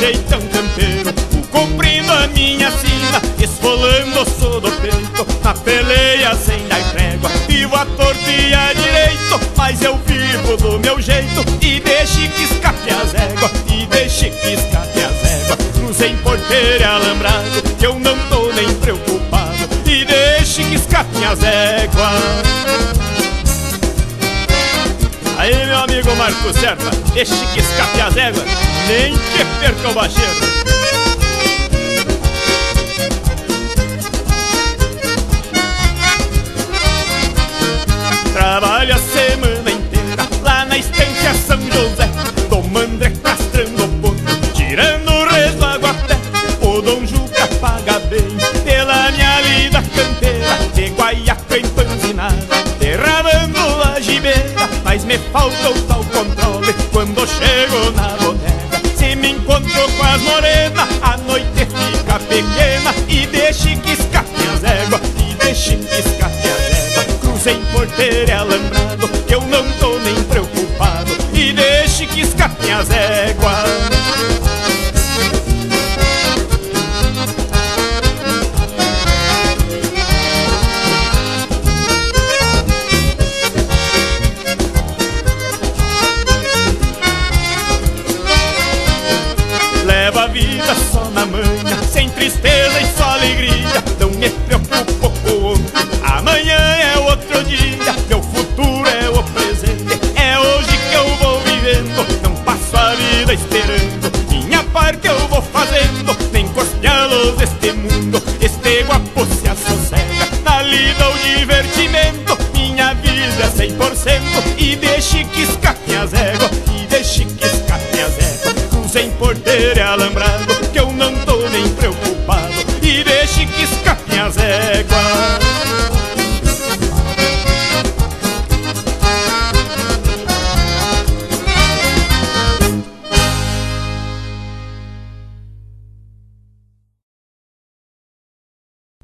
jeitão campeiro, cumprindo a minha sina, esfolando o osso do peito. Na peleia sem dar trégua, vivo a torto e a direito, mas eu vivo do meu jeito e deixe que escape as éguas, e deixe que escape as éguas. Cruzem porteiro e alambrado, que eu não tô nem preocupado, e deixe que escape as éguas. Aí, meu amigo Marco Serpa, deixe que escape as éguas, nem que perca o bacheiro. Trabalho a semana inteira lá na estância São José, tomando é castrando o potro, tirando o resvago a pé. O Dom Juca paga bem pela minha lida campeira, de guaiaca empanzinada, derramando a gibeira. Mas me falta o tal controle quando chego na bodega. Se me encontro com as morenas, a noite fica pequena, e deixe que escape as éguas, e deixe que escape as éguas. Cruzem porteiro e alambrado, que eu não tô nem preocupado, e deixe que escape as éguas. Levo a vida só na manhã, sem tristeza e só alegria. Não me preocupo com ontem, amanhã é outro dia. Meu futuro é o presente, é hoje que eu vou vivendo. Não passo a vida esperando, minha parte eu vou fazendo. Nem costelhos deste mundo, este guapo se assossega. Na lida o divertimento, minha vida é 100%. E deixe que escape as éguas, e deixe que escape as éguas. Cruzem porteiro e alambrado,